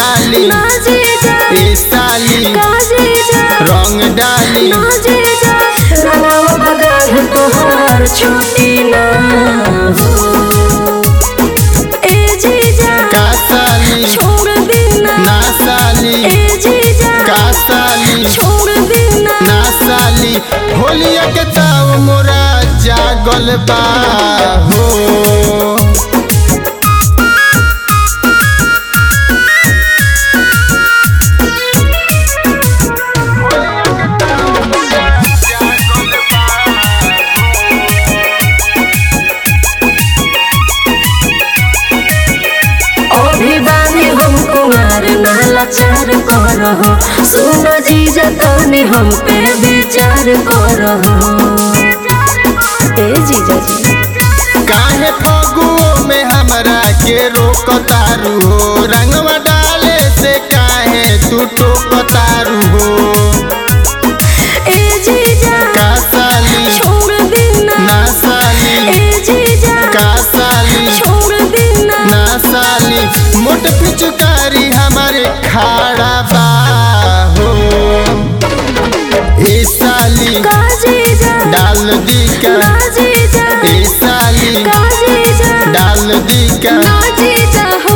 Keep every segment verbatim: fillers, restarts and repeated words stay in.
डाली ना जीजा ए साली का जीजा रंग डाली ना जीजा रंगवा बगाल तोहार छूटी ना हो ए जीजा का साली छोड़ देना ना साली ए जीजा का साली छोड़ देना ना साली होलिया के ताव मोरा जागल बा हो अभिवानी हम कुमार नाला चार करहो सुनो जीजा तनी हम पे विचार करहो ए जीजा जी काहे फगुओ में हमरा के रोकतारू हो रंगवा डाले से काहे तू टोकतारू हो ए जीजा का साली छोड़ देना ना साली ए जीजा का साली छोड़ देना ना साली मोट पिचकारी हमारे खाड़ा बा हो ए साली का जीजा डाल दी का ना जीजा ए साली का जीजा डाल दी का ना जीजा हो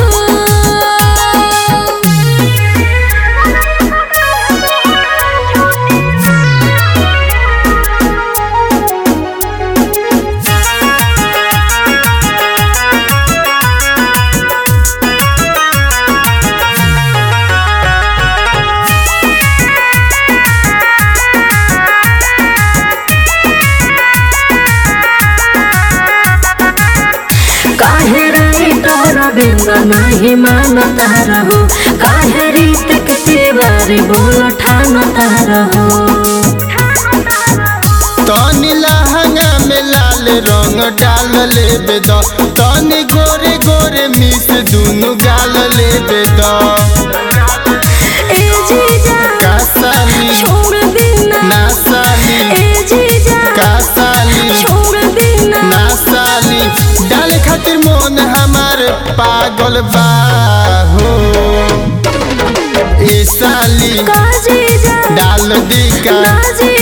काहे राइटर बिंद नहीं मानता रहो काहे रीत के तिवारी बोल ठानता रहो तनी लहंगा में लाल रंग डाल लेबे द तनी गोरे गोरे मिस दुनु गाल लेबे द ए जीजा का साली छोड़ देना ना साली ए जीजा का साली छोड़ देना ना साली डाल खातिर मोन हमार पागल बा हो ए साली का जीजा डाल दी का ना जीजा